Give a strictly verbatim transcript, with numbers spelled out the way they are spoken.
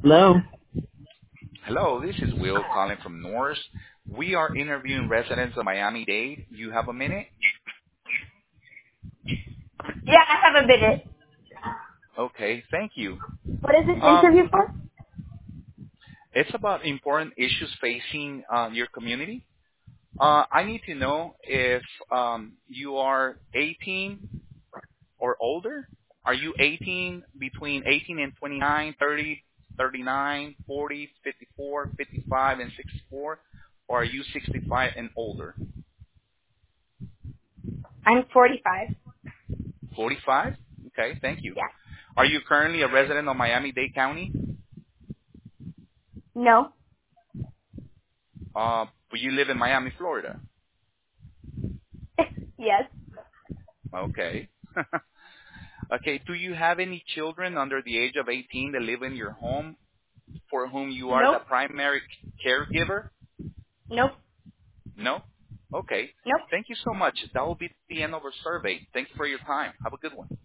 Hello. Hello, this is Will calling from Norris. We are interviewing residents of Miami-Dade. You have a minute? Yeah, I have a minute. Okay, thank you. What is this Um, interview for? it's about important issues facing uh, your community. Uh, I need to know if um, you are eighteen or older. Are you eighteen, between eighteen and twenty-nine, thirty, thirty-nine, forty, fifty-four, fifty-five, and sixty-four? Or are you sixty-five and older? I'm forty-five. forty-five? Okay, thank you. Yeah. Are you currently a resident of Miami-Dade County? No. Uh, but you live in Miami, Florida. Yes. Okay. Okay, do you have any children under the age of eighteen that live in your home for whom you are the Nope. primary caregiver? Nope. No? Okay. Nope. Thank you so much. That will be the end of our survey. Thank you for your time. Have a good one.